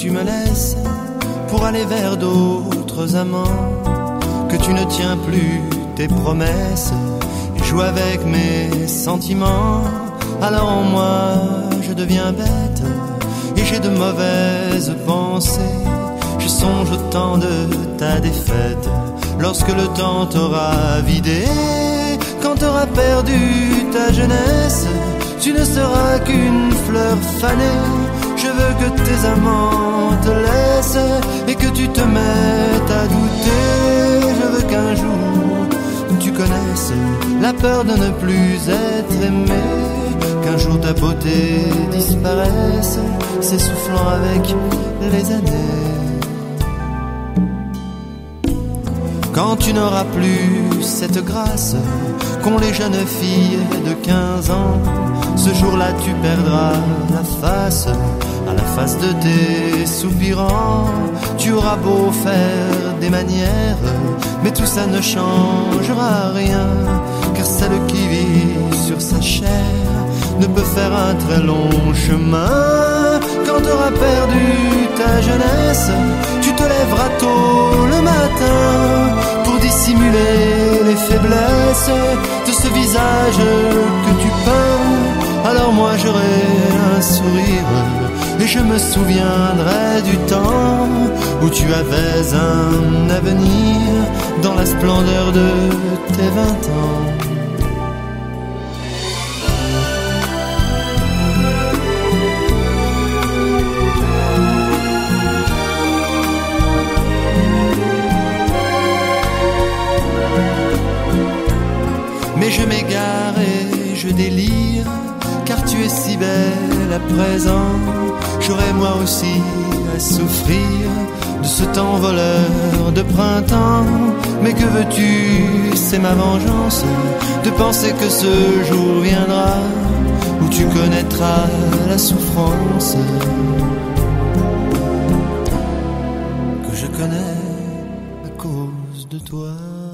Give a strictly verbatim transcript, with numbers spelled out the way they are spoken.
tu me laisses pour aller vers d'autres amants, que tu ne tiens plus tes promesses et joues avec mes sentiments. Alors en moi je deviens bête et j'ai de mauvaises pensées. Je songe au temps de ta défaite, lorsque le temps t'aura vidé. Quand t'auras perdu ta jeunesse, tu ne seras qu'une fleur fanée. Je veux que tes amants te laissent et que tu te mettes à douter. Je veux qu'un jour tu connaisses la peur de ne plus être aimé, qu'un jour ta beauté disparaisse, s'essoufflant avec les années. Quand tu n'auras plus cette grâce qu'ont les jeunes filles de quinze ans, ce jour-là tu perdras la face, à la face de tes soupirants. Tu auras beau faire des manières, mais tout ça ne changera rien, car celle qui vit sur sa chair ne peut faire un très long chemin. Quand tu auras perdu ta jeunesse, tu te lèveras tôt le matin pour dissimuler les faiblesses de ce visage que tu peins. Alors moi j'aurai un sourire et je me souviendrai du temps où tu avais un avenir dans la splendeur de tes vingt ans. Mais je m'égare et je délire, car tu es si belle à présent. J'aurai moi aussi à souffrir de ce temps voleur de printemps. Mais que veux-tu, c'est ma vengeance, de penser que ce jour viendra où tu connaîtras la souffrance que je connais à cause de toi.